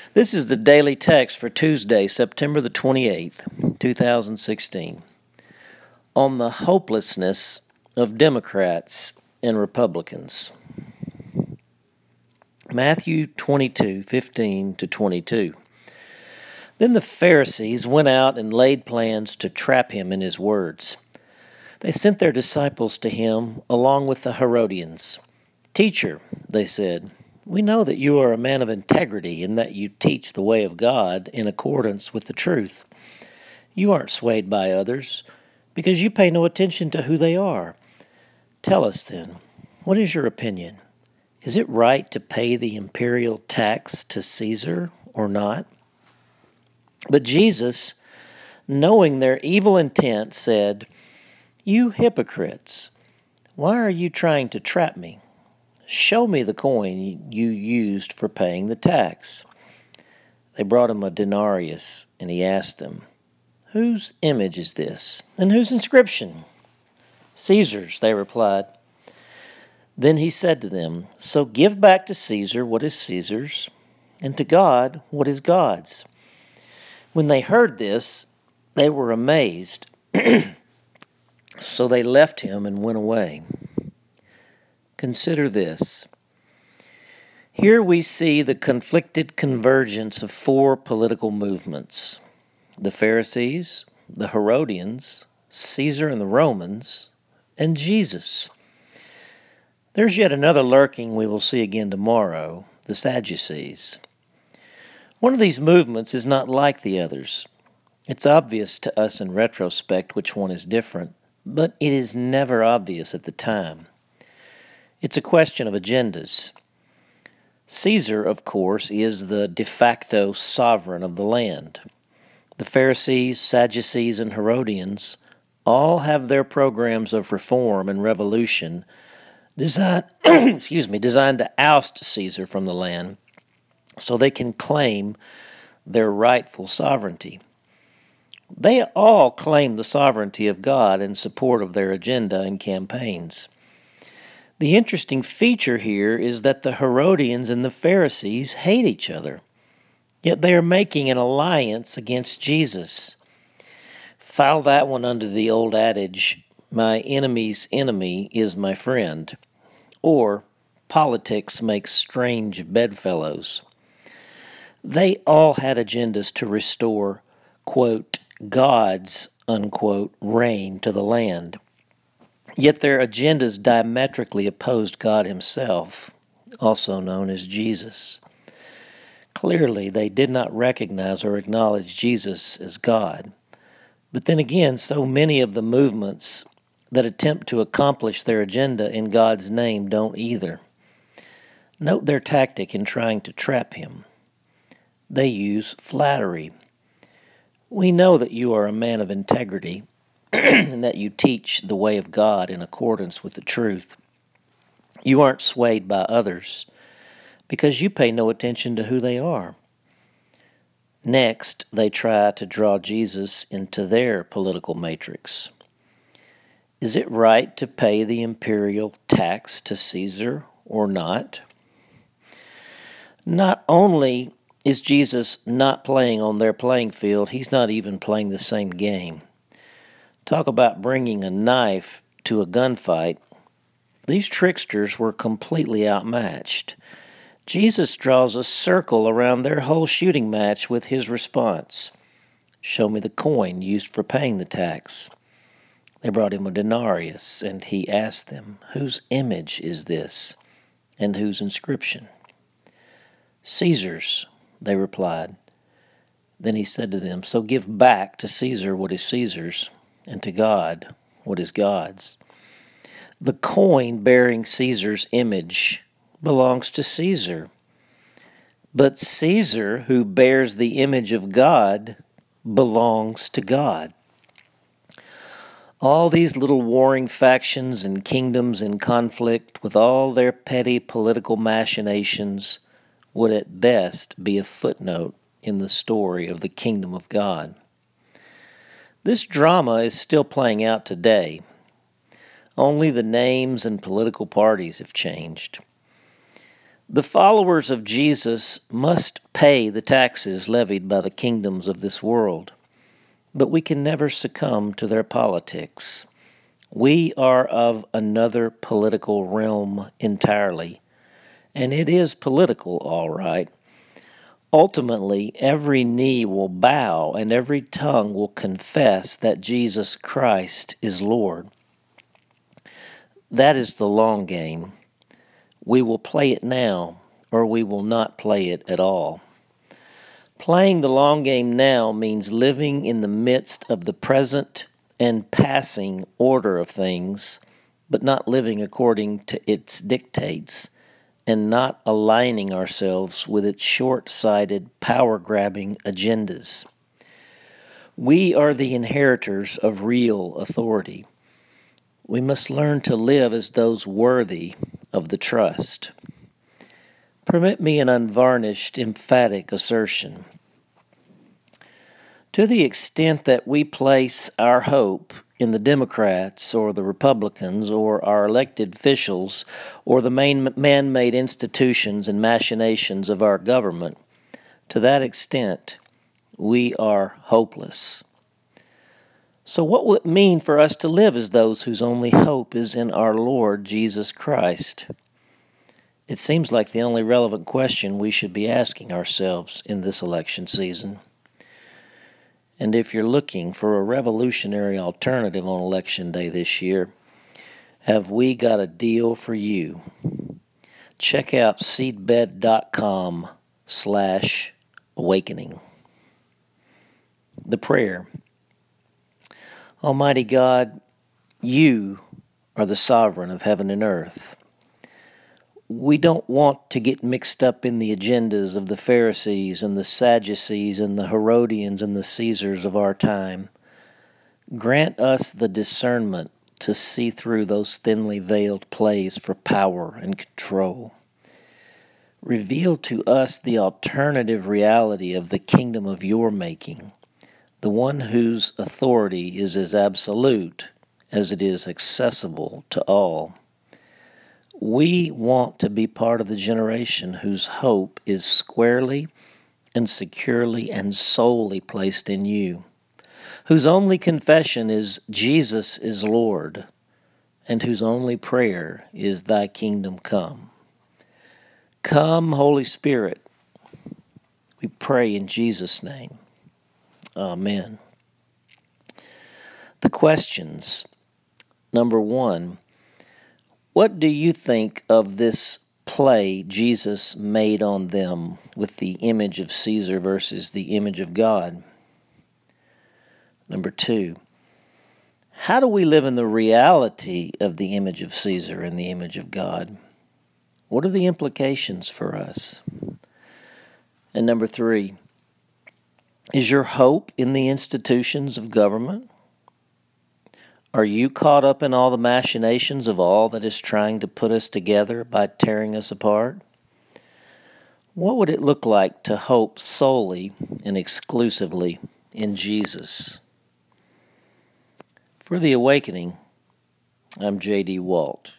This is the daily text for Tuesday, September the 28th, 2016, on the hopelessness of Democrats and Republicans. Matthew 22:15-22. Then the Pharisees went out and laid plans to trap him in his words. They sent their disciples to him along with the Herodians. "Teacher," they said, "we know that you are a man of integrity and that you teach the way of God in accordance with the truth. You aren't swayed by others because you pay no attention to who they are. Tell us then, what is your opinion? Is it right to pay the imperial tax to Caesar or not?" But Jesus, knowing their evil intent, said, "You hypocrites, why are you trying to trap me? Show me the coin you used for paying the tax." They brought him a denarius, and he asked them, "Whose image is this, and whose inscription?" "Caesar's," they replied. Then he said to them, "So give back to Caesar what is Caesar's, and to God what is God's." When they heard this, they were amazed. So they left him and went away. Consider this. Here we see the conflicted convergence of four political movements: the Pharisees, the Herodians, Caesar and the Romans, and Jesus. There's yet another lurking we will see again tomorrow, the Sadducees. One of these movements is not like the others. It's obvious to us in retrospect which one is different, but it is never obvious at the time. It's a question of agendas. Caesar, of course, is the de facto sovereign of the land. The Pharisees, Sadducees, and Herodians all have their programs of reform and revolution designed to oust Caesar from the land so they can claim their rightful sovereignty. They all claim the sovereignty of God in support of their agenda and campaigns. The interesting feature here is that the Herodians and the Pharisees hate each other, yet they are making an alliance against Jesus. File that one under the old adage, "My enemy's enemy is my friend," or "Politics makes strange bedfellows." They all had agendas to restore, quote, God's, unquote, reign to the land. Yet their agendas diametrically opposed God himself, also known as Jesus. Clearly, they did not recognize or acknowledge Jesus as God. But then again, so many of the movements that attempt to accomplish their agenda in God's name don't either. Note their tactic in trying to trap him. They use flattery. "We know that you are a man of integrity and that you teach the way of God in accordance with the truth. You aren't swayed by others because you pay no attention to who they are." Next, they try to draw Jesus into their political matrix. Is it right to pay the imperial tax to Caesar or not? Not only is Jesus not playing on their playing field, he's not even playing the same game. Talk about bringing a knife to a gunfight. These tricksters were completely outmatched. Jesus draws a circle around their whole shooting match with his response, "Show me the coin used for paying the tax." They brought him a denarius, and he asked them, "Whose image is this, and whose inscription?" "Caesar's," they replied. Then he said to them, "So give back to Caesar what is Caesar's, and to God what is God's." The coin bearing Caesar's image belongs to Caesar. But Caesar, who bears the image of God, belongs to God. All these little warring factions and kingdoms in conflict, with all their petty political machinations, would at best be a footnote in the story of the kingdom of God. This drama is still playing out today. Only the names and political parties have changed. The followers of Jesus must pay the taxes levied by the kingdoms of this world, but we can never succumb to their politics. We are of another political realm entirely, and it is political, all right. Ultimately, every knee will bow and every tongue will confess that Jesus Christ is Lord. That is the long game. We will play it now, or we will not play it at all. Playing the long game now means living in the midst of the present and passing order of things, but not living according to its dictates, and not aligning ourselves with its short-sighted, power-grabbing agendas. We are the inheritors of real authority. We must learn to live as those worthy of the trust. Permit me an unvarnished, emphatic assertion. To the extent that we place our hope in the Democrats or the Republicans or our elected officials or the man-made institutions and machinations of our government, to that extent, we are hopeless. So what will it mean for us to live as those whose only hope is in our Lord Jesus Christ? It seems like the only relevant question we should be asking ourselves in this election season. And if you're looking for a revolutionary alternative on Election Day this year, have we got a deal for you? Check out seedbed.com/awakening. The prayer. Almighty God, you are the sovereign of heaven and earth. We don't want to get mixed up in the agendas of the Pharisees and the Sadducees and the Herodians and the Caesars of our time. Grant us the discernment to see through those thinly veiled plays for power and control. Reveal to us the alternative reality of the kingdom of your making, the one whose authority is as absolute as it is accessible to all. We want to be part of the generation whose hope is squarely and securely and solely placed in you, whose only confession is Jesus is Lord, and whose only prayer is thy kingdom come. Come, Holy Spirit, we pray in Jesus' name. Amen. The questions. Number 1, what do you think of this play Jesus made on them with the image of Caesar versus the image of God? Number 2, how do we live in the reality of the image of Caesar and the image of God? What are the implications for us? And number 3, is your hope in the institutions of government? Are you caught up in all the machinations of all that is trying to put us together by tearing us apart? What would it look like to hope solely and exclusively in Jesus? For The Awakening, I'm J.D. Walt.